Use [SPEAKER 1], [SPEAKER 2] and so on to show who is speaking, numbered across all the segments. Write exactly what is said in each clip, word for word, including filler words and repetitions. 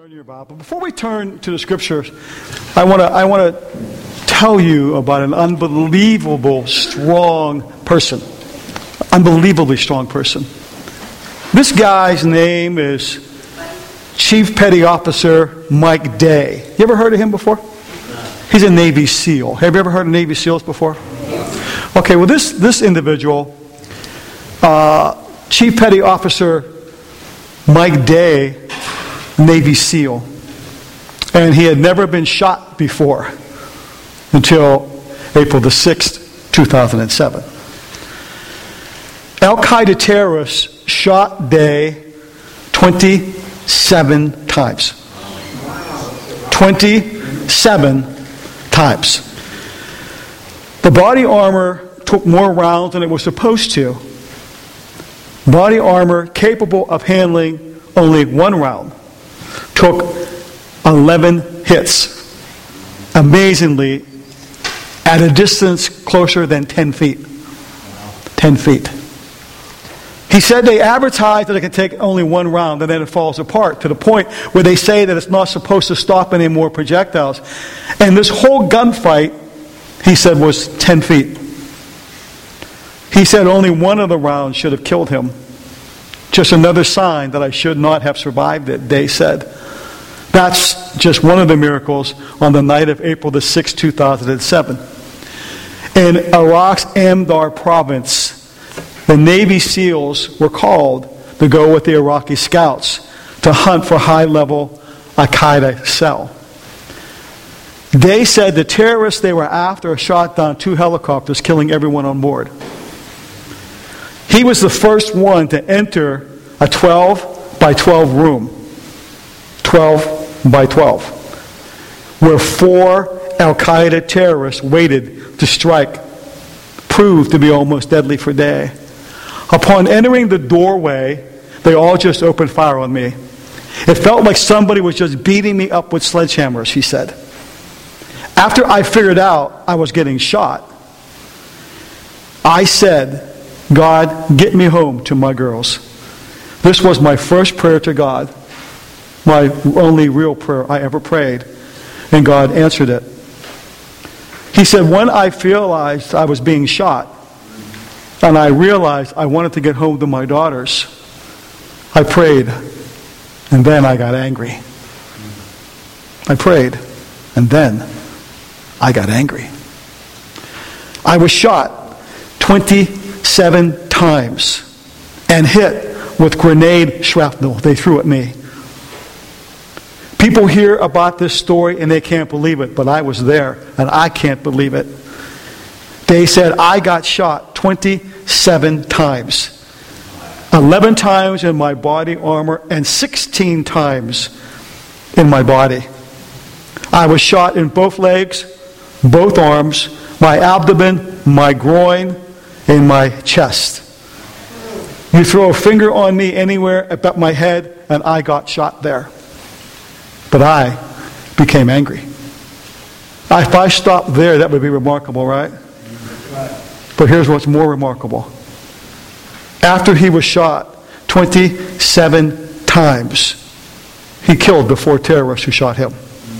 [SPEAKER 1] Turn your Bible. Before we turn to the scriptures, I want to I want to tell you about an unbelievable strong person. Unbelievably strong person. This guy's name is Chief Petty Officer Mike Day. You ever heard of him before? He's a Navy SEAL. Have you ever heard of Navy SEALs before? Okay, well this this individual, uh, Chief Petty Officer Mike Day, Navy SEAL, and he had never been shot before until April the sixth, two thousand seven. Al-Qaeda terrorists shot Day twenty-seven times. twenty-seven times. The body armor took more rounds than it was supposed to. Body armor capable of handling only one round took eleven hits. Amazingly, at a distance closer than ten feet. ten feet. He said they advertise that it can take only one round and then it falls apart to the point where they say that it's not supposed to stop any more projectiles. And this whole gunfight, he said, was ten feet. He said only one of the rounds should have killed him. Just another sign that I should not have survived it, Day said. That's just one of the miracles on the night of April the sixth, two thousand seven. In Iraq's Amdar province, the Navy SEALs were called to go with the Iraqi scouts to hunt for high-level Al-Qaeda cell. Day said the terrorists they were after shot down two helicopters, killing everyone on board. He was the first one to enter a twelve by twelve room. twelve by twelve. Where four Al-Qaeda terrorists waited to strike. Proved to be almost deadly for Day. Upon entering the doorway, they all just opened fire on me. It felt like somebody was just beating me up with sledgehammers, he said. After I figured out I was getting shot, I said, God, get me home to my girls. This was my first prayer to God, my only real prayer I ever prayed, and God answered it. He said, when I realized I was being shot, and I realized I wanted to get home to my daughters, I prayed, and then I got angry. I prayed, and then I got angry. I was shot twenty-seven times and hit with grenade shrapnel they threw at me. People hear about this story and they can't believe it, but I was there and I can't believe it. They said I got shot twenty-seven times. eleven times in my body armor and sixteen times in my body. I was shot in both legs, both arms, my abdomen, my groin, and my chest. You throw a finger on me anywhere about my head and I got shot there. But I became angry. If I stopped there, that would be remarkable, right? But here's what's more remarkable. After he was shot twenty-seven times, he killed the four terrorists who shot him.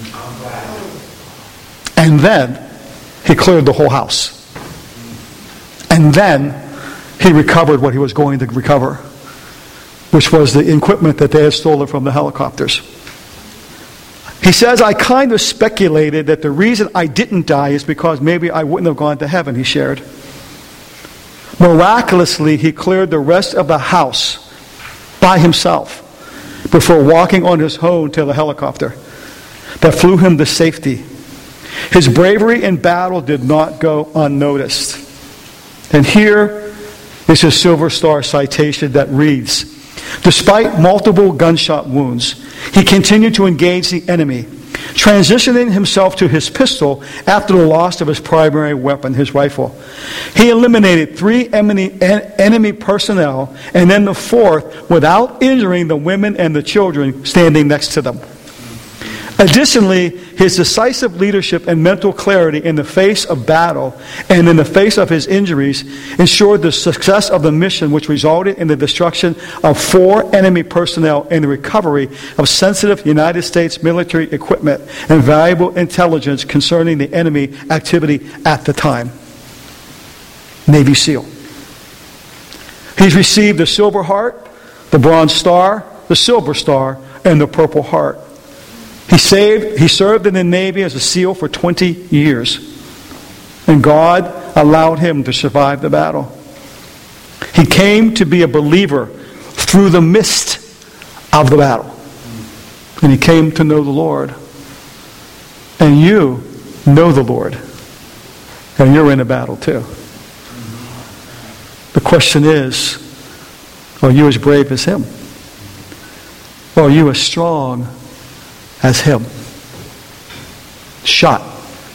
[SPEAKER 1] And then he cleared the whole house. And then he recovered what he was going to recover, which was the equipment that they had stolen from the helicopters. He says, I kind of speculated that the reason I didn't die is because maybe I wouldn't have gone to heaven, he shared. Miraculously, he cleared the rest of the house by himself before walking on his own to the helicopter that flew him to safety. His bravery in battle did not go unnoticed. And here is his Silver Star citation that reads, despite multiple gunshot wounds, he continued to engage the enemy, transitioning himself to his pistol after the loss of his primary weapon, his rifle. He eliminated three enemy personnel and then the fourth without injuring the women and the children standing next to them. Additionally, his decisive leadership and mental clarity in the face of battle and in the face of his injuries ensured the success of the mission, which resulted in the destruction of four enemy personnel and the recovery of sensitive United States military equipment and valuable intelligence concerning the enemy activity at the time. Navy SEAL. He's received the Silver Heart, the Bronze Star, the Silver Star, and the Purple Heart. He saved, he served in the Navy as a SEAL for twenty years. And God allowed him to survive the battle. He came to be a believer through the mist of the battle. And he came to know the Lord. And you know the Lord. And you're in a battle too. The question is, are you as brave as him? Or are you as strong as him? Shot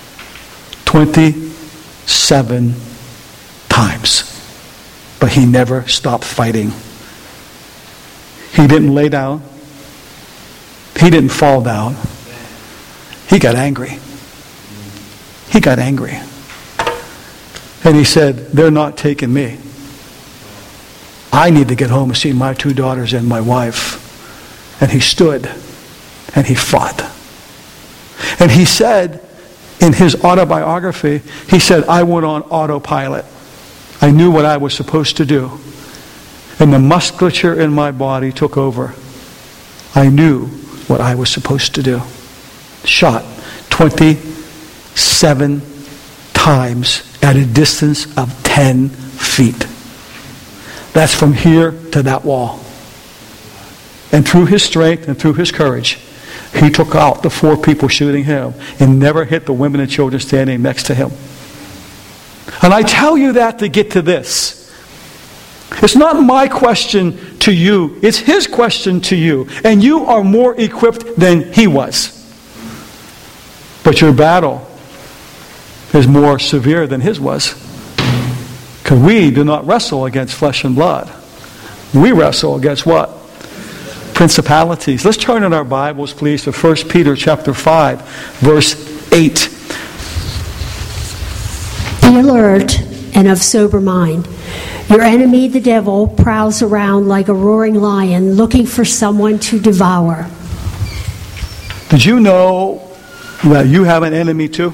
[SPEAKER 1] twenty-seven times. But he never stopped fighting. He didn't lay down. He didn't fall down. He got angry. He got angry. And he said, they're not taking me. I need to get home and see my two daughters and my wife. And he stood and he fought. And he said in his autobiography, he said, I went on autopilot. I knew what I was supposed to do. And the musculature in my body took over. I knew what I was supposed to do. Shot twenty-seven times at a distance of ten feet. That's from here to that wall. And through his strength and through his courage, he took out the four people shooting him and never hit the women and children standing next to him. And I tell you that to get to this. It's not my question to you. It's his question to you. And you are more equipped than he was. But your battle is more severe than his was. Because we do not wrestle against flesh and blood. We wrestle against what? Principalities. Let's turn in our Bibles, please, to First Peter chapter five, verse eight.
[SPEAKER 2] Be alert and of sober mind. Your enemy, the devil, prowls around like a roaring lion looking for someone to devour.
[SPEAKER 1] Did you know that you have an enemy too?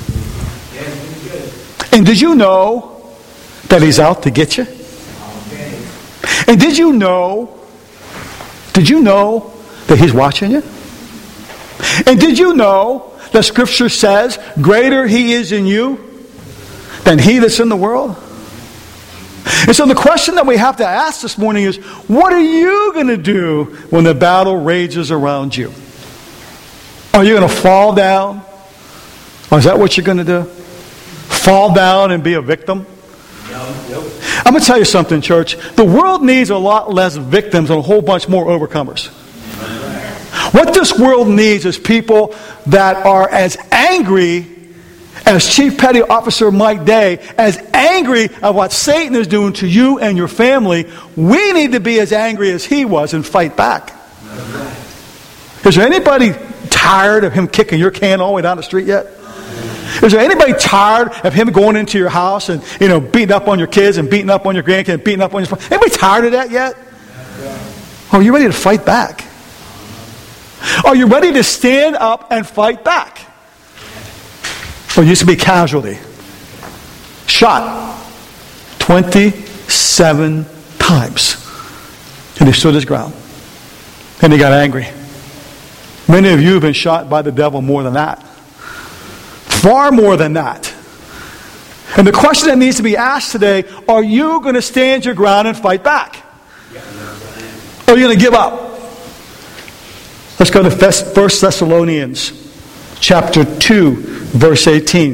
[SPEAKER 1] And did you know that he's out to get you? And did you know, did you know that he's watching you? And did you know that Scripture says, greater he is in you than he that's in the world? And so the question that we have to ask this morning is, what are you going to do when the battle rages around you? Are you going to fall down? Or is that what you're going to do? Fall down and be a victim? I'm going to tell you something, church. The world needs a lot less victims and a whole bunch more overcomers. What this world needs is people that are as angry as Chief Petty Officer Mike Day, as angry at what Satan is doing to you and your family. We need to be as angry as he was and fight back. Is there anybody tired of him kicking your can all the way down the street yet? Is there anybody tired of him going into your house and, you know, beating up on your kids and beating up on your grandkids and beating up on your... Anybody tired of that yet? Are you ready to fight back? Are you ready to stand up and fight back? Or used to be casualty. Shot twenty-seven times. And he stood his ground. And he got angry. Many of you have been shot by the devil more than that. Far more than that. And the question that needs to be asked today, are you going to stand your ground and fight back? Or are you going to give up? Let's go to First Thessalonians chapter two, verse eighteen.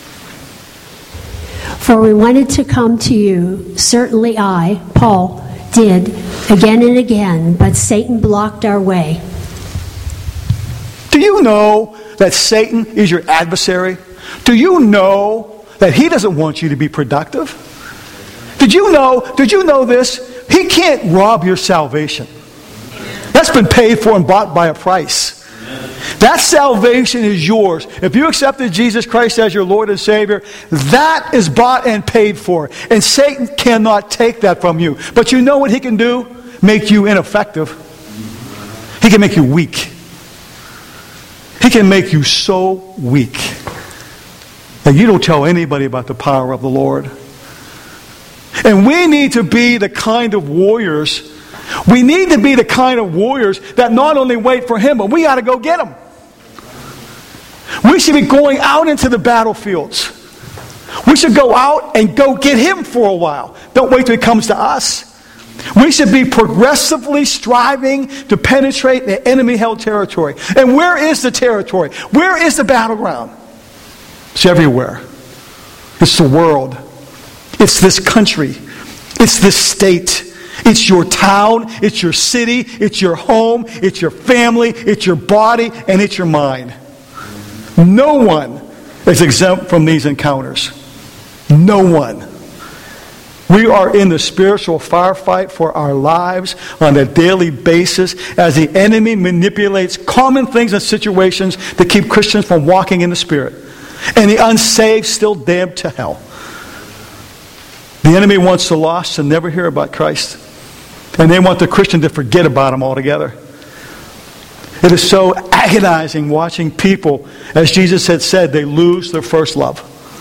[SPEAKER 2] For we wanted to come to you, certainly I, Paul, did, again and again, but Satan blocked our way.
[SPEAKER 1] Do you know that Satan is your adversary? Do you know that he doesn't want you to be productive? Did you know, did you know this? He can't rob your salvation. That's been paid for and bought by a price. That salvation is yours. If you accepted Jesus Christ as your Lord and Savior, that is bought and paid for. And Satan cannot take that from you. But you know what he can do? Make you ineffective. He can make you weak. He can make you so weak that you don't tell anybody about the power of the Lord. And we need to be the kind of warriors. We need to be the kind of warriors that not only wait for him, but we got to go get him. We should be going out into the battlefields. We should go out and go get him for a while. Don't wait till he comes to us. We should be progressively striving to penetrate the enemy-held territory. And where is the territory? Where is the battleground? It's everywhere. It's the world. It's this country. It's this state. It's your town. It's your city. It's your home. It's your family. It's your body. And it's your mind. No one is exempt from these encounters. No one. We are in the spiritual firefight for our lives on a daily basis as the enemy manipulates common things and situations to keep Christians from walking in the Spirit. And the unsaved still damned to hell. The enemy wants the lost to never hear about Christ. And they want the Christian to forget about him altogether. It is so agonizing watching people, as Jesus had said, they lose their first love.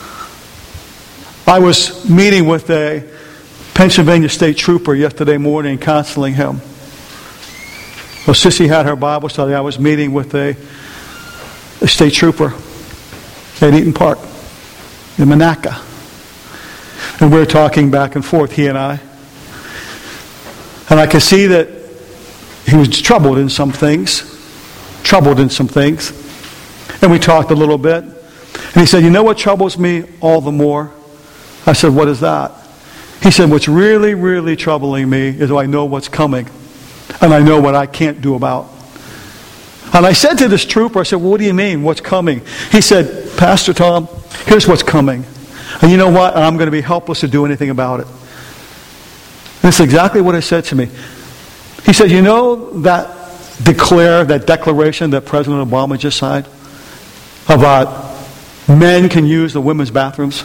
[SPEAKER 1] I was meeting with a Pennsylvania State Trooper yesterday morning and counseling him. Well, Sissy had her Bible study. I was meeting with a, a State Trooper at Eaton Park in Monaca. And we were talking back and forth, he and I. And I could see that he was troubled in some things. Troubled in some things. And we talked a little bit. And he said, you know what troubles me all the more? I said, what is that? He said, what's really, really troubling me is I know what's coming. And I know what I can't do about. And I said to this trooper, I said, well, what do you mean, what's coming? He said, Pastor Tom, here's what's coming. And you know what? And I'm going to be helpless to do anything about it. And that's exactly what he said to me. He said, you know that declare, that declaration that President Obama just signed about men can use the women's bathrooms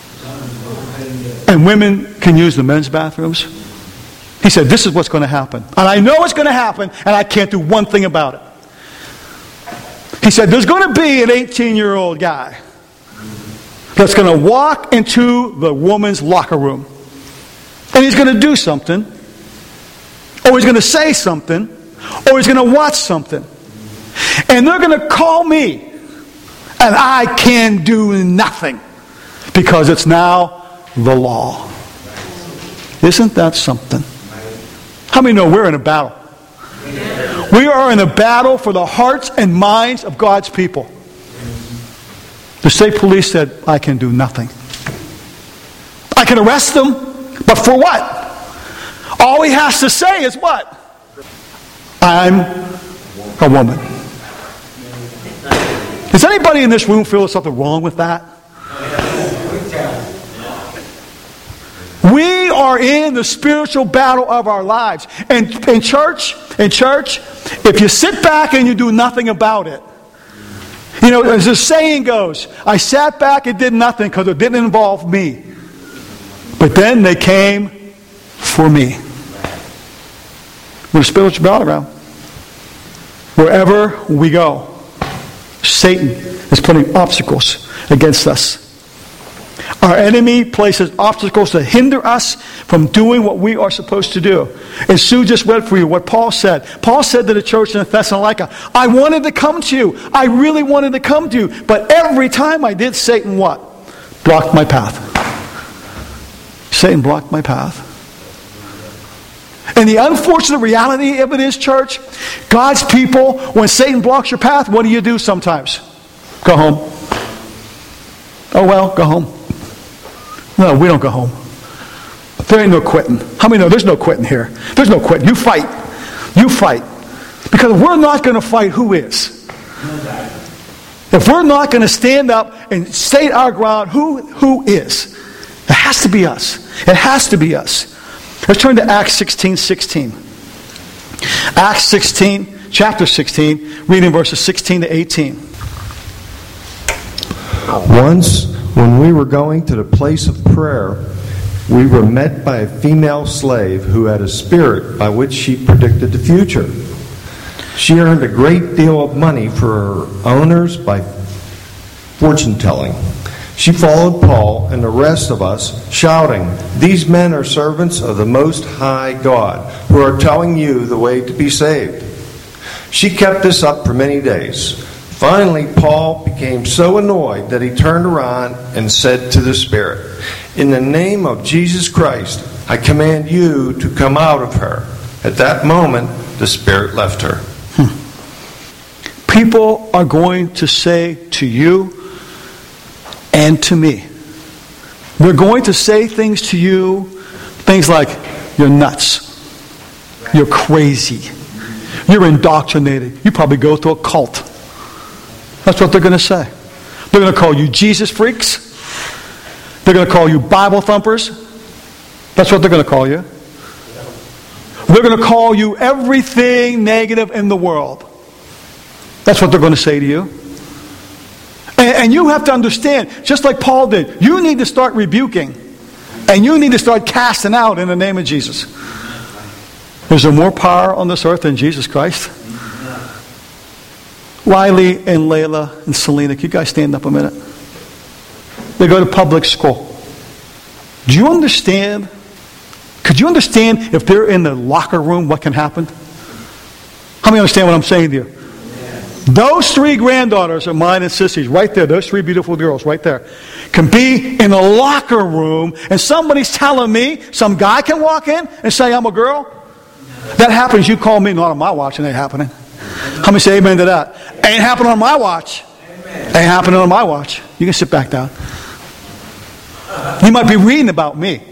[SPEAKER 1] and women can use the men's bathrooms? He said, this is what's going to happen. And I know it's going to happen, and I can't do one thing about it. He said, there's going to be an eighteen-year-old guy that's going to walk into the woman's locker room. And he's going to do something. Or he's going to say something. Or he's going to watch something. And they're going to call me. And I can do nothing. Because it's now the law. Isn't that something? How many know we're in a battle? We are in a battle for the hearts and minds of God's people. The state police said, I can do nothing. I can arrest them, but for what? All he has to say is what? I'm a woman. Does anybody in this room feel there's something wrong with that? We are in the spiritual battle of our lives. And in church, in church, if you sit back and you do nothing about it, you know, as the saying goes, I sat back and did nothing because it didn't involve me. But then they came for me. We're a spiritual battleground. Wherever we go, Satan is putting obstacles against us. Our enemy places obstacles to hinder us from doing what we are supposed to do. And Sue just read for you what Paul said. Paul said to the church in Thessalonica, I wanted to come to you. I really wanted to come to you. But every time I did, Satan what? Blocked my path. Satan blocked my path. And the unfortunate reality of it is, church, God's people, when Satan blocks your path, what do you do sometimes? Go home. Oh well, go home. No, we don't go home. There ain't no quitting. How many know there's no quitting here? There's no quitting. You fight. You fight. Because if we're not going to fight, who is? If we're not going to stand up and state our ground, who who is? It has to be us. It has to be us. Let's turn to Acts sixteen sixteen. Acts sixteen chapter sixteen, reading verses sixteen to eighteen.
[SPEAKER 3] Once, when we were going to the place of prayer, we were met by a female slave who had a spirit by which she predicted the future. She earned a great deal of money for her owners by fortune-telling. She followed Paul and the rest of us, shouting, "These men are servants of the Most High God, who are telling you the way to be saved." She kept this up for many days. Finally, Paul became so annoyed that he turned around and said to the Spirit, "In the name of Jesus Christ, I command you to come out of her." At that moment, the Spirit left her.
[SPEAKER 1] Hmm. People are going to say to you and to me, they're going to say things to you, things like, "You're nuts. You're crazy. You're indoctrinated. You probably go to a cult." That's what they're going to say. They're going to call you Jesus freaks. They're going to call you Bible thumpers. That's what they're going to call you. They're going to call you everything negative in the world. That's what they're going to say to you. And, and you have to understand, just like Paul did, you need to start rebuking. And you need to start casting out in the name of Jesus. Is there more power on this earth than Jesus Christ? Riley and Layla and Selena, can you guys stand up a minute? They go to public school. Do you understand? Could you understand if they're in the locker room what can happen? How many understand what I'm saying to you? Those three granddaughters of mine and sissies, right there, those three beautiful girls right there, can be in a locker room and somebody's telling me, some guy can walk in and say, "I'm a girl." That happens, you call me, not on my watch, it ain't happening. How many say amen to that? Ain't happening on my watch. Ain't happening on my watch. You can sit back down. You might be reading about me.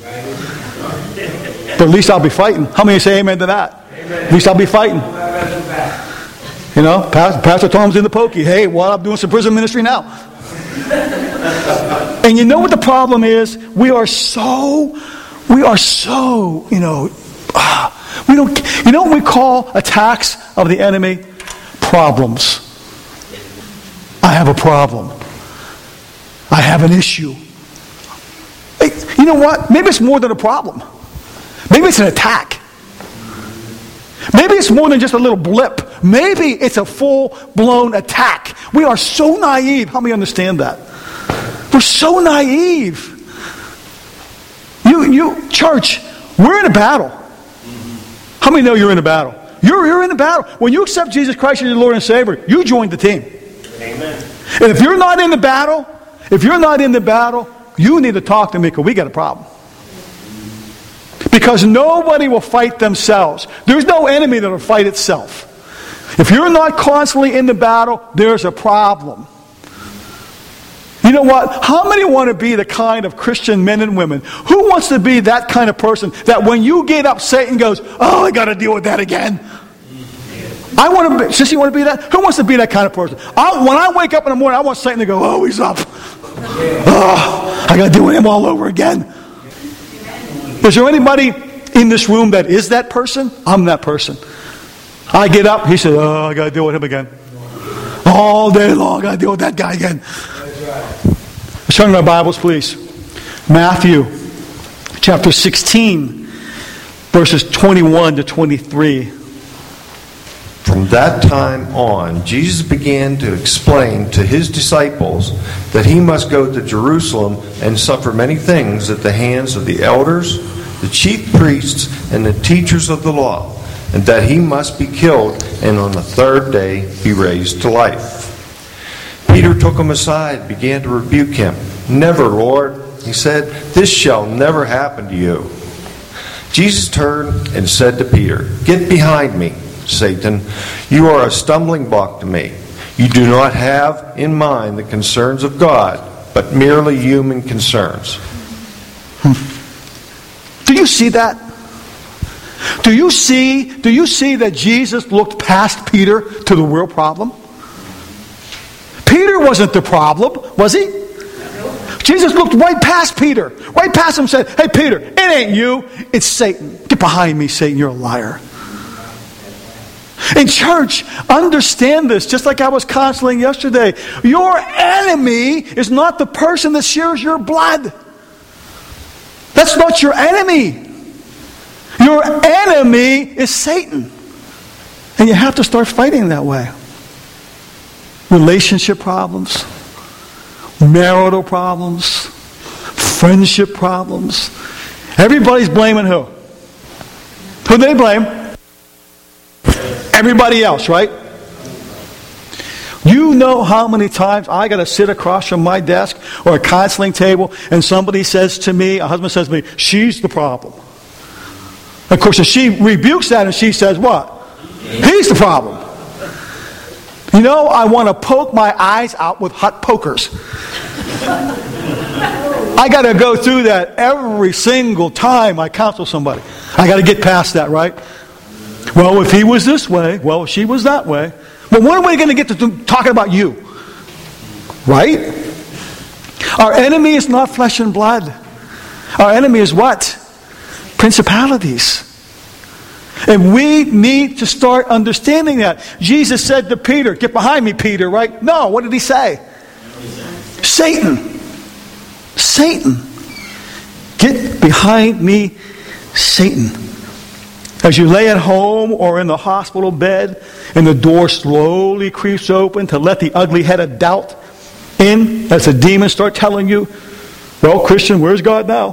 [SPEAKER 1] But at least I'll be fighting. How many say amen to that? At least I'll be fighting. You know, Pastor, Pastor Tom's in the pokey. Hey, well, I'm doing some prison ministry now. And you know what the problem is? We are so, we are so, you know, uh, we don't, you know what we call attacks of the enemy? Problems. I have a problem. I have an issue. Hey, you know what? Maybe it's more than a problem. Maybe it's an attack. Maybe it's more than just a little blip. Maybe it's a full-blown attack. We are so naive. How many understand that? We're so naive. You, you, church, we're in a battle. How many know you're in a battle? You're, you're in a battle. When you accept Jesus Christ as your Lord and Savior, you joined the team. Amen. And if you're not in the battle, if you're not in the battle, you need to talk to me because we got a problem. Because nobody will fight themselves. There's no enemy that will fight itself. If you're not constantly in the battle, there's a problem. You know what? How many want to be the kind of Christian men and women? Who wants to be that kind of person that when you get up, Satan goes, "Oh, I got to deal with that again." I want to be, Sissy, want to be that? Who wants to be that kind of person? I, when I wake up in the morning, I want Satan to go, "Oh, he's up. Oh, I got to deal with him all over again." Is there anybody in this room that is that person? I'm that person. I get up, he says, "Oh, I got to deal with him again. All day long, I got to deal with that guy again." Let's turn to our Bibles, please. Matthew chapter sixteen, verses twenty-one to twenty-three.
[SPEAKER 3] From that time on, Jesus began to explain to his disciples that he must go to Jerusalem and suffer many things at the hands of the elders, the chief priests, and the teachers of the law, and that he must be killed and on the third day be raised to life. Peter took him aside and began to rebuke him. "Never, Lord," he said, "this shall never happen to you." Jesus turned and said to Peter, "Get behind me, Satan. You are a stumbling block to me. You do not have in mind the concerns of God, but merely human concerns."
[SPEAKER 1] Do you see that? Do you see, do you see that Jesus looked past Peter to the real problem? Peter wasn't the problem, was he? Jesus looked right past Peter, right past him and said, "Hey, Peter, it ain't you, it's Satan. Get behind me, Satan, you're a liar." In church, understand this, just like I was counseling yesterday. Your enemy is not the person that shares your blood. That's not your enemy. Your enemy is Satan. And you have to start fighting that way. Relationship problems, marital problems, friendship problems. Everybody's blaming who? Who do they blame? Everybody else, right? You know how many times I got to sit across from my desk or a counseling table and somebody says to me, a husband says to me, she's the problem. Of course, if she rebukes that and she says what? He's the problem. You know, I want to poke my eyes out with hot pokers. I got to go through that every single time I counsel somebody. I got to get past that, right? Well, if he was this way, well, if she was that way. Well, when are we going to get to talking about you? Right? Our enemy is not flesh and blood. Our enemy is what? Principalities. And we need to start understanding that. Jesus said to Peter, get behind me, Peter, right? No, what did he say? Satan. Satan. Get behind me, Satan. As you lay at home or in the hospital bed and the door slowly creeps open to let the ugly head of doubt in as the demons start telling you, well, Christian, where's God now?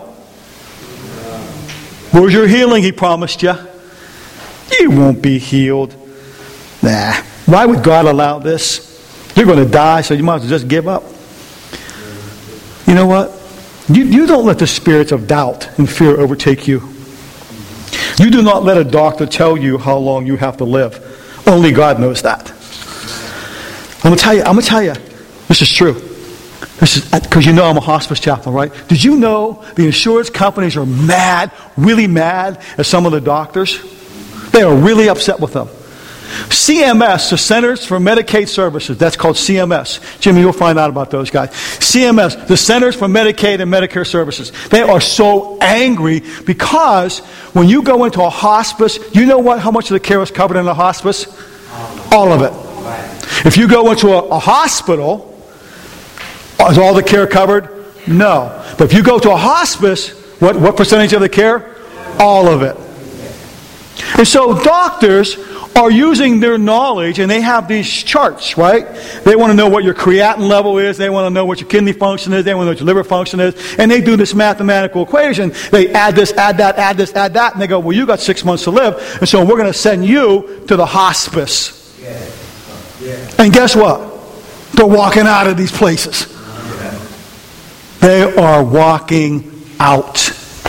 [SPEAKER 1] Where's your healing he promised you? You won't be healed. Nah. Why would God allow this? You're going to die, so you might as well just give up. You know what? You, you don't let the spirits of doubt and fear overtake you. You do not let a doctor tell you how long you have to live. Only God knows that. I'm going to tell you, I'm going to tell you, this is true. This is because you know I'm a hospice chaplain, right? Did you know the insurance companies are mad, really mad at some of the doctors? They are really upset with them. C M S, the Centers for Medicaid Services, that's called C M S. Jimmy, you'll find out about those guys. C M S, the Centers for Medicaid and Medicare Services. They are so angry because when you go into a hospice, you know what? How much of the care is covered in a hospice? All of it. If you go into a, a hospital, is all the care covered? No. But if you go to a hospice, what, what percentage of the care? All of it. And so doctors are using their knowledge, and they have these charts, right? They want to know what your creatinine level is. They want to know what your kidney function is. They want to know what your liver function is. And they do this mathematical equation. They add this, add that, add this, add that. And they go, well, you got six months to live. And so we're going to send you to the hospice. Yeah. Yeah. And guess what? They're walking out of these places. They are walking out.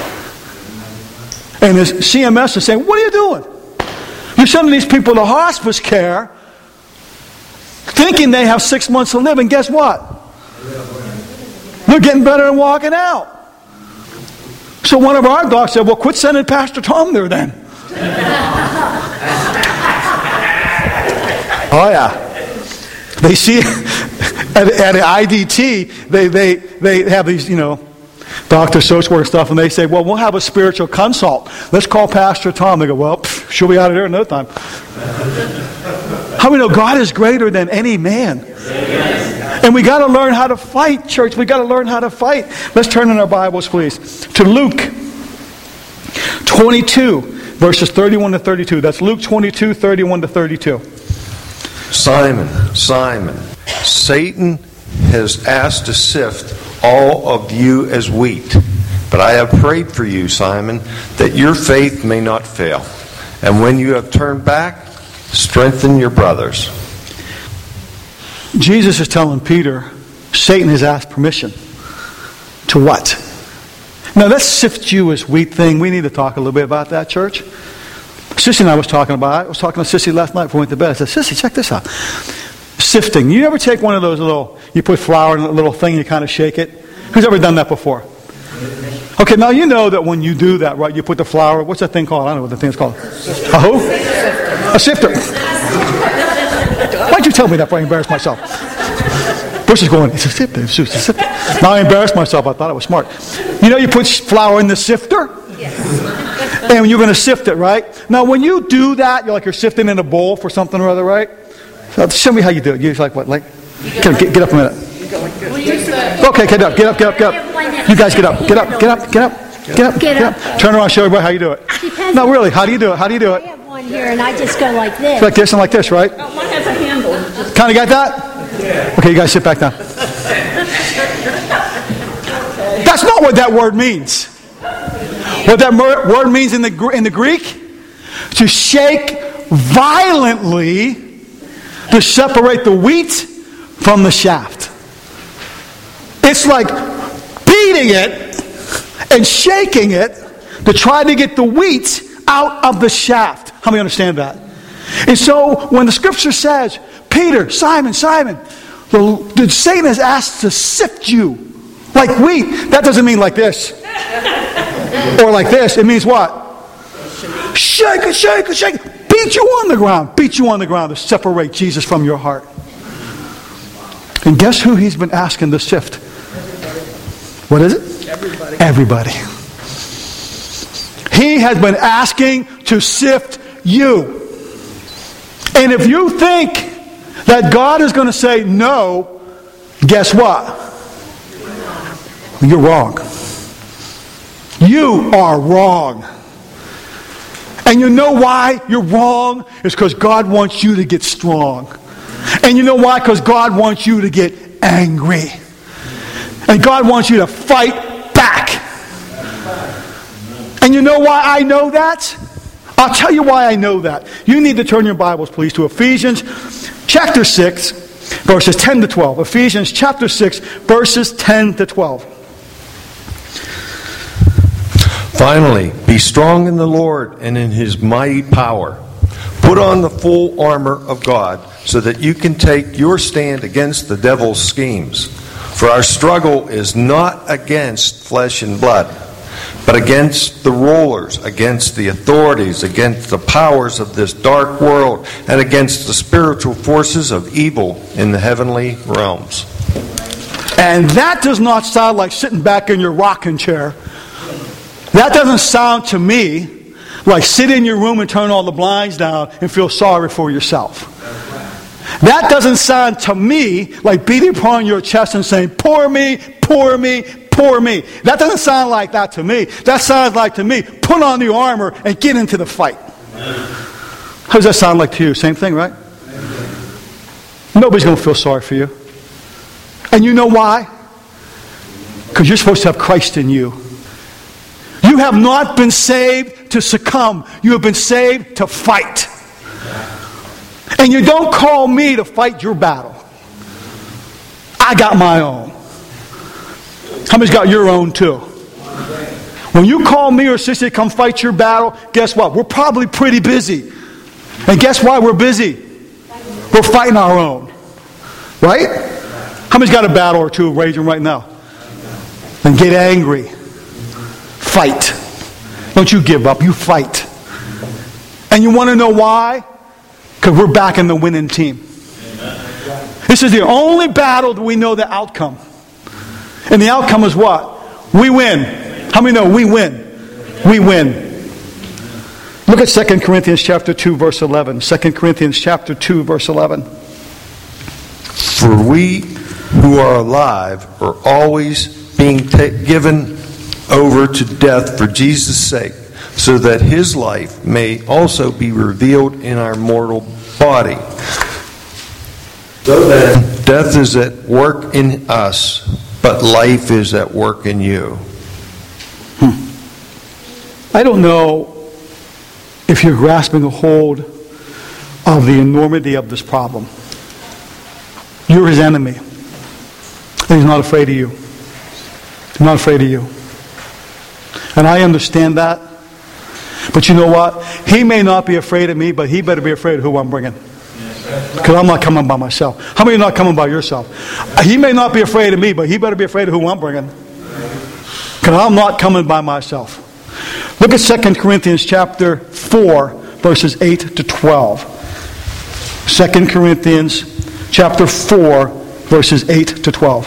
[SPEAKER 1] And this C M S is saying, what are you doing? You're sending these people to hospice care thinking they have six months to live, and guess what? They're getting better and walking out. So one of our docs said, well, quit sending Pastor Tom there then. Oh, yeah. They see at, at I D T, they, they, they have these, you know, doctor, social work stuff, and they say, well, we'll have a spiritual consult. Let's call Pastor Tom. They go, well, pff, she'll be out of there in no time. How many know God is greater than any man? And we got to learn how to fight, church. We got to learn how to fight. Let's turn in our Bibles, please, to Luke twenty-two, verses thirty-one to thirty-two. That's Luke twenty-two, thirty-one to thirty-two.
[SPEAKER 3] Simon, Simon, Satan has asked to sift all of you as wheat. But I have prayed for you, Simon, that your faith may not fail. And when you have turned back, strengthen your brothers.
[SPEAKER 1] Jesus is telling Peter, Satan has asked permission. To what? Now, that sift you as wheat thing, we need to talk a little bit about that, church. Sissy and I was talking about it. I was talking to Sissy last night before we went to bed. I said, Sissy, check this out. Sifting. You ever take one of those little, you put flour in a little thing and you kind of shake it? Who's ever done that before? Okay, now you know that when you do that, right, you put the flour, what's that thing called? I don't know what the thing's called. A who? A sifter. Why'd you tell me that before I embarrassed myself? Bush is going, it's a sifter, it's a sifter. Now I embarrassed myself, I thought I was smart. You know you put flour in the sifter? Yes. And you're going to sift it, right? Now, when you do that, you're like you're sifting in a bowl for something or other, right? So show me how you do it. You're like what? Like, get, get, get up a minute. Okay, get up, get up, get up, get up. You guys get up, get up, get up, get up, get up, get up. Turn around, show everybody how you do it. No, really, how do you do it? How do you do it?
[SPEAKER 2] I have one here, and I just go like this.
[SPEAKER 1] Like this and like this, right?
[SPEAKER 4] Oh, one has a handle.
[SPEAKER 1] Kind of got that? Okay, you guys sit back down. That's not what that word means. What that word means in the in the Greek, to shake violently to separate the wheat from the shaft. It's like beating it and shaking it to try to get the wheat out of the shaft. How many understand that? And so when the scripture says, Peter, Simon, Simon, the, the Satan has asked to sift you like wheat, that doesn't mean like this. Or like this. It means what? Shake it, shake it, shake it. Beat you on the ground. Beat you on the ground to separate Jesus from your heart. And guess who he's been asking to sift? What is it? Everybody. Everybody. He has been asking to sift you. And if you think that God is going to say no, guess what? You're wrong. You are wrong. And you know why you're wrong? It's because God wants you to get strong. And you know why? Because God wants you to get angry. And God wants you to fight back. And you know why I know that? I'll tell you why I know that. You need to turn your Bibles, please, to Ephesians chapter six, verses ten to twelve. Ephesians chapter six, verses ten to twelve.
[SPEAKER 3] Finally, be strong in the Lord and in His mighty power. Put on the full armor of God so that you can take your stand against the devil's schemes. For our struggle is not against flesh and blood, but against the rulers, against the authorities, against the powers of this dark world, and against the spiritual forces of evil in the heavenly realms.
[SPEAKER 1] And that does not sound like sitting back in your rocking chair. That doesn't sound to me like sit in your room and turn all the blinds down and feel sorry for yourself. That doesn't sound to me like beating upon your chest and saying, poor me, poor me, poor me. That doesn't sound like that to me. That sounds like to me, put on the armor and get into the fight. How does that sound like to you? Same thing, right? Nobody's going to feel sorry for you. And you know why? Because you're supposed to have Christ in you. You have not been saved to succumb. You have been saved to fight. And you don't call me to fight your battle. I got my own. How many's got your own too? When you call me or sister to come fight your battle, guess what? We're probably pretty busy. And guess why we're busy? We're fighting our own. Right? How many's got a battle or two raging right now? Then get angry. Fight. Don't you give up. You fight. And you want to know why? Because we're back in the winning team. This is the only battle that we know the outcome. And the outcome is what? We win. How many know we win? We win. Look at Second Corinthians chapter two, verse eleven. Second Corinthians chapter two, verse eleven.
[SPEAKER 3] For we who are alive are always being ta- given over to death for Jesus' sake, so that His life may also be revealed in our mortal body. So then, death is at work in us, but life is at work in you.
[SPEAKER 1] Hmm. I don't know if you're grasping a hold of the enormity of this problem. You're His enemy. And He's not afraid of you. He's not afraid of you. And I understand that. But you know what? He may not be afraid of me, but he better be afraid of who I'm bringing. Because I'm not coming by myself. How many are not coming by yourself? He may not be afraid of me, but he better be afraid of who I'm bringing. Because I'm not coming by myself. Look at Second Corinthians chapter four, verses eight to twelve. Second Corinthians chapter four, verses eight to twelve.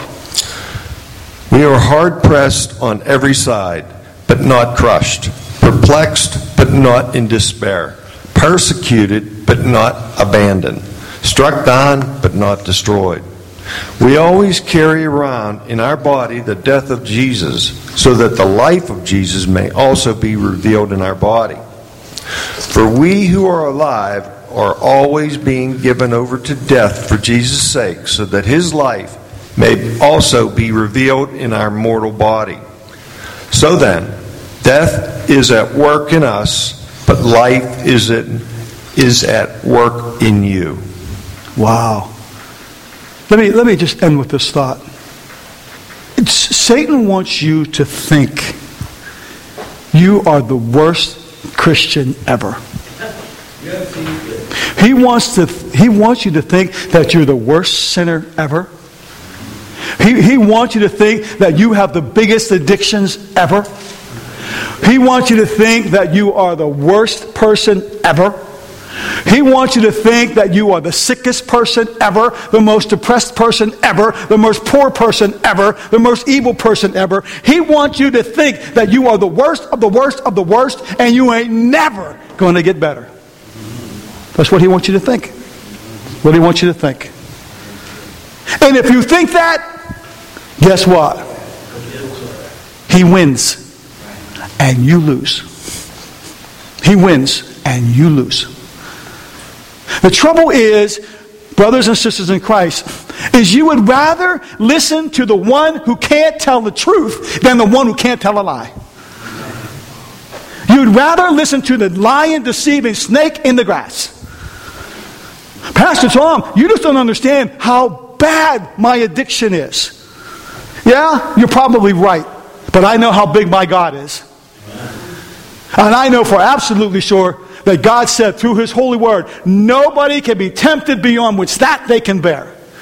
[SPEAKER 3] We are hard pressed on every side, but not crushed. Perplexed, but but not in despair, persecuted, but not abandoned, struck down, but not destroyed. We always carry around in our body the death of Jesus, so that the life of Jesus may also be revealed in our body. For we who are alive are always being given over to death for Jesus' sake, so that his life may also be revealed in our mortal body. So then, death is at work in us, but life is at, is at work in you.
[SPEAKER 1] Wow. Let me, let me just end with this thought. It's, Satan wants you to think you are the worst Christian ever. He wants to. He wants you to think that you're the worst sinner ever. He, he wants you to think that you have the biggest addictions ever. He wants you to think that you are the worst person ever. He wants you to think that you are the sickest person ever, the most depressed person ever, the most poor person ever, the most evil person ever. He wants you to think that you are the worst of the worst of the worst, and you ain't never going to get better. That's what he wants you to think. What he wants you to think. And if you think that, guess what? He wins, and you lose. He wins, and you lose. The trouble is, brothers and sisters in Christ, is you would rather listen to the one who can't tell the truth than the one who can't tell a lie. You'd rather listen to the lying, deceiving snake in the grass. Pastor Tom, you just don't understand how bad my addiction is. Yeah, you're probably right. But I know how big my God is. And I know for absolutely sure that God said through his holy word, nobody can be tempted beyond which that they can bear.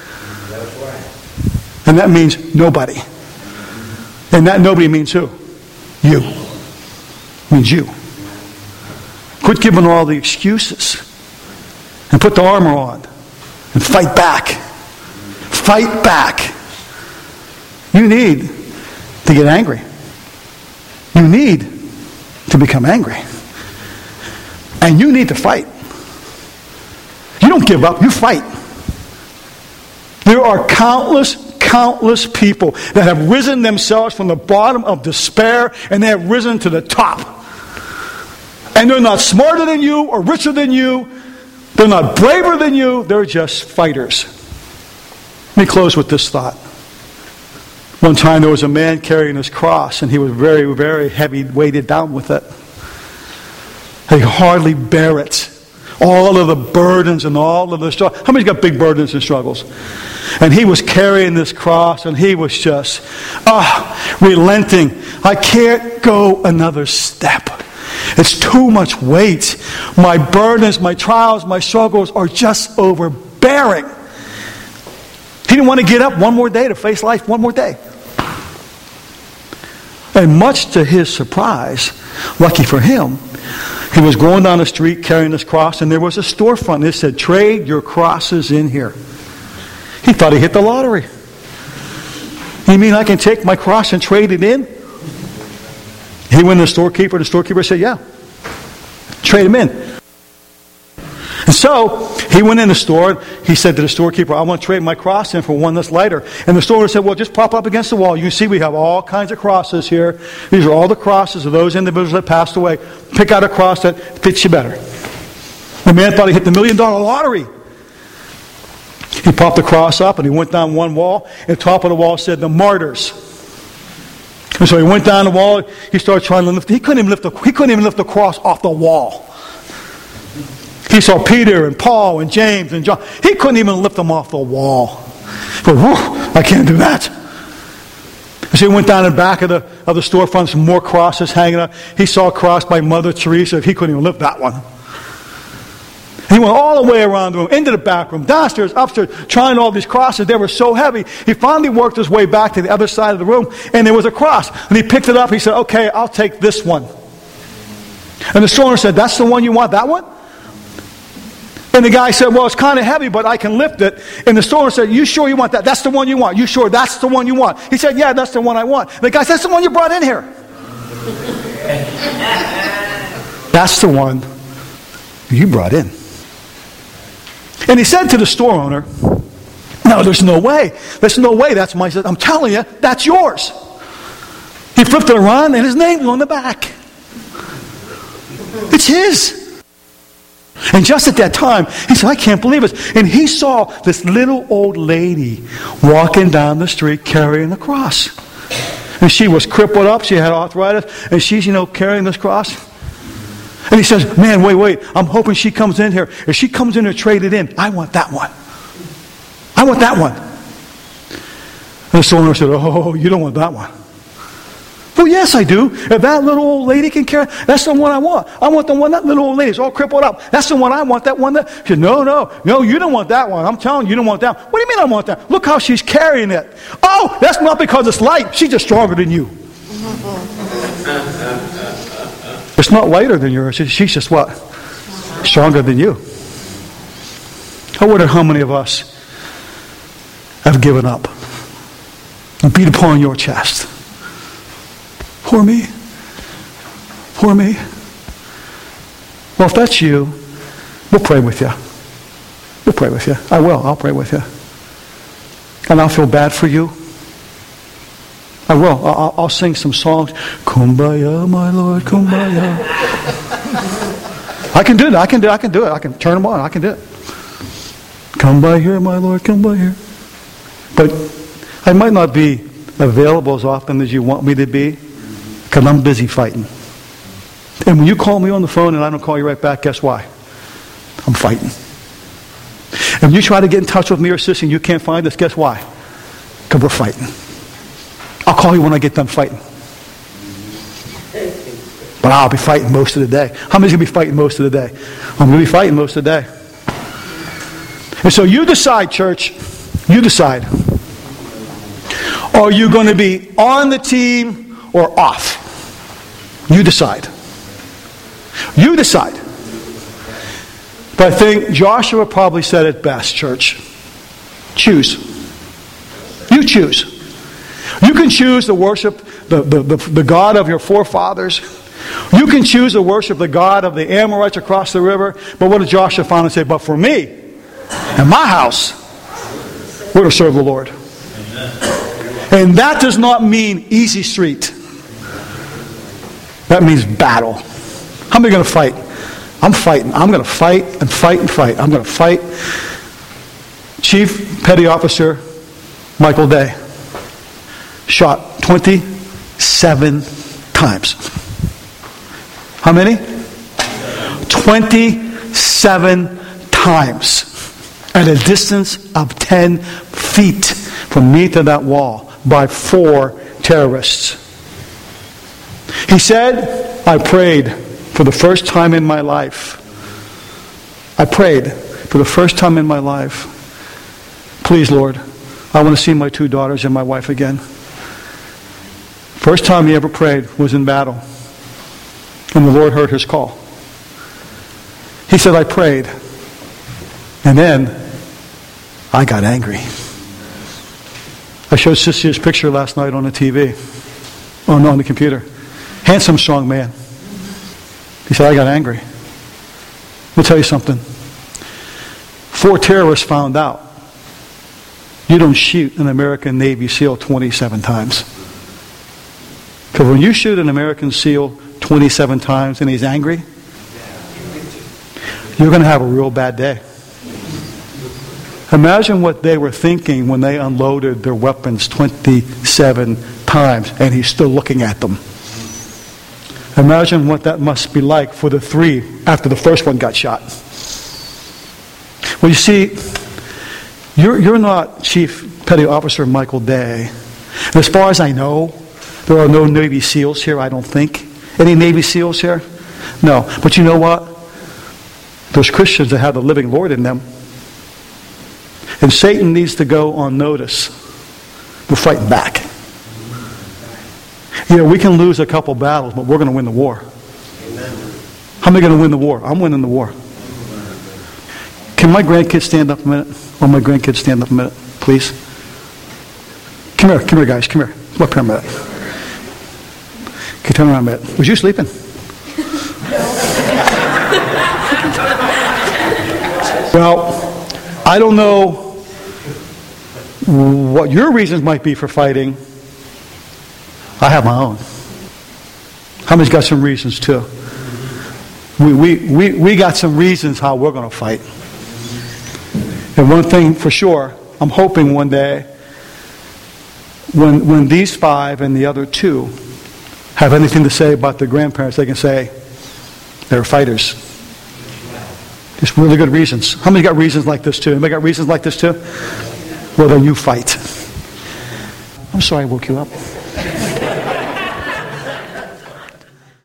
[SPEAKER 1] And that means nobody. And that nobody means who? You. Means you. Quit giving all the excuses. And put the armor on. And fight back. Fight back. You need to get angry. You need to become angry. And you need to fight. You don't give up, you fight. There are countless, countless people that have risen themselves from the bottom of despair, and they have risen to the top. And they're not smarter than you or richer than you. They're not braver than you. They're just fighters. Let me close with this thought. One time there was a man carrying his cross, and he was very, very heavy, weighted down with it. He could hardly bear it. All of the burdens and all of the struggles. How many's got big burdens and struggles? And he was carrying this cross, and he was just, ah, relenting. I can't go another step. It's too much weight. My burdens, my trials, my struggles are just overbearing. He didn't want to get up one more day to face life one more day. And much to his surprise, lucky for him, he was going down the street carrying his cross, and there was a storefront that said, "Trade your crosses in here." He thought he hit the lottery. You mean I can take my cross and trade it in? He went to the storekeeper. The storekeeper said, "Yeah, trade him in." And so he went in the store. He said to the storekeeper, "I want to trade my cross in for one that's lighter." And the storekeeper said, "Well, just prop up against the wall. You see we have all kinds of crosses here. These are all the crosses of those individuals that passed away. Pick out a cross that fits you better." The man thought he hit the million dollar lottery. He popped the cross up and he went down one wall. And the top of the wall said, "The Martyrs." And so he went down the wall. He started trying to lift. He couldn't even lift the, he couldn't even lift the cross off the wall. He saw Peter and Paul and James and John. He couldn't even lift them off the wall. But whew, I can't do that. So he went down in the back of the of the storefront, some more crosses hanging up. He saw a cross by Mother Teresa. He couldn't even lift that one. He went all the way around the room, into the back room, downstairs, upstairs, trying all these crosses. They were so heavy. He finally worked his way back to the other side of the room, and there was a cross. And he picked it up. He said, "Okay, I'll take this one." And the store owner said, "That's the one you want, that one?" And the guy said, "Well, it's kind of heavy, but I can lift it." And the store owner said, "You sure you want that? That's the one you want? You sure that's the one you want?" He said, "Yeah, that's the one I want." And the guy said, "That's the one you brought in here." That's the one you brought in. And he said to the store owner, no, there's no way. There's no way that's my, I'm telling you, that's yours. He flipped it around and his name's on the back. It's his. And just at that time, he said, I can't believe it. And he saw this little old lady walking down the street carrying a cross. And she was crippled up. She had arthritis. And she's, you know, carrying this cross. And he says, man, wait, wait. I'm hoping she comes in here. If she comes in here, trade it in. I want that one. I want that one. And the store owner said, oh, you don't want that one. Well, yes, I do. If that little old lady can carry, that's the one I want. I want the one, that little old lady's all crippled up. That's the one I want, that one that, she said, no, no, no, you don't want that one. I'm telling you, you don't want that one. What do you mean I want that? Look how she's carrying it. Oh, that's not because it's light. She's just stronger than you. It's not lighter than yours. She's just what? Stronger than you. I wonder how many of us have given up and beat upon your chest. Poor me. Poor me. Well, if that's you, we'll pray with you. We'll pray with you. I will. I'll pray with you. And I'll feel bad for you. I will. I'll, I'll sing some songs. Kumbaya, my Lord, kumbaya. I can do it. I can do it. I can do it. I can turn them on. I can do it. Come by here, my Lord, come by here. But I might not be available as often as you want me to be because I'm busy fighting. And when you call me on the phone and I don't call you right back, guess why? I'm fighting. And when you try to get in touch with me or sister and you can't find us, guess why? Because we're fighting. I'll call you when I get done fighting. But I'll be fighting most of the day. How many's going to be fighting most of the day? I'm going to be fighting most of the day. And so you decide, church. You decide. Are you going to be on the team or off? You decide. You decide. But I think Joshua probably said it best, church. Choose. You choose. You can choose to worship the, the, the, the God of your forefathers. You can choose to worship the God of the Amorites across the river. But what did Joshua finally say? But for me and my house, we're to serve the Lord. And that does not mean easy street. That means battle. How many are going to fight? I'm fighting. I'm going to fight and fight and fight. I'm going to fight. Chief Petty Officer Michael Day shot twenty-seven times. How many? twenty-seven times. At a distance of ten feet from me to that wall by four terrorists. He said, I prayed for the first time in my life. I prayed for the first time in my life. Please, Lord, I want to see my two daughters and my wife again. First time he ever prayed was in battle. And the Lord heard his call. He said, I prayed. And then I got angry. I showed Sissy's picture last night on the T V. Oh, no, on the computer. Handsome, strong man. He said, I got angry. Let me tell you something. Four terrorists found out you don't shoot an American Navy SEAL twenty-seven times. Because when you shoot an American SEAL twenty-seven times and he's angry, you're going to have a real bad day. Imagine what they were thinking when they unloaded their weapons twenty-seven times and he's still looking at them. Imagine what that must be like for the three after the first one got shot. Well, you see, you're, you're not Chief Petty Officer Michael Day. And as far as I know, there are no Navy SEALs here, I don't think. Any Navy SEALs here? No. But you know what? There's Christians that have the living Lord in them. And Satan needs to go on notice. We're fighting back. You know, we can lose a couple battles, but we're going to win the war. Amen. How am I going to win the war? I'm winning the war. Can my grandkids stand up a minute? Or my grandkids stand up a minute, please? Come here, come here, guys, come here. Come up here a minute. Okay, turn around a minute. Was you sleeping? Well, I don't know what your reasons might be for fighting. I have my own. How many's got some reasons too? We, we, we, we got some reasons how we're going to fight. And one thing for sure, I'm hoping one day when, when these five and the other two have anything to say about their grandparents, they can say they're fighters. Just really good reasons. How many got reasons like this too? Anybody got reasons like this too? Well, then you fight. I'm sorry I woke you up.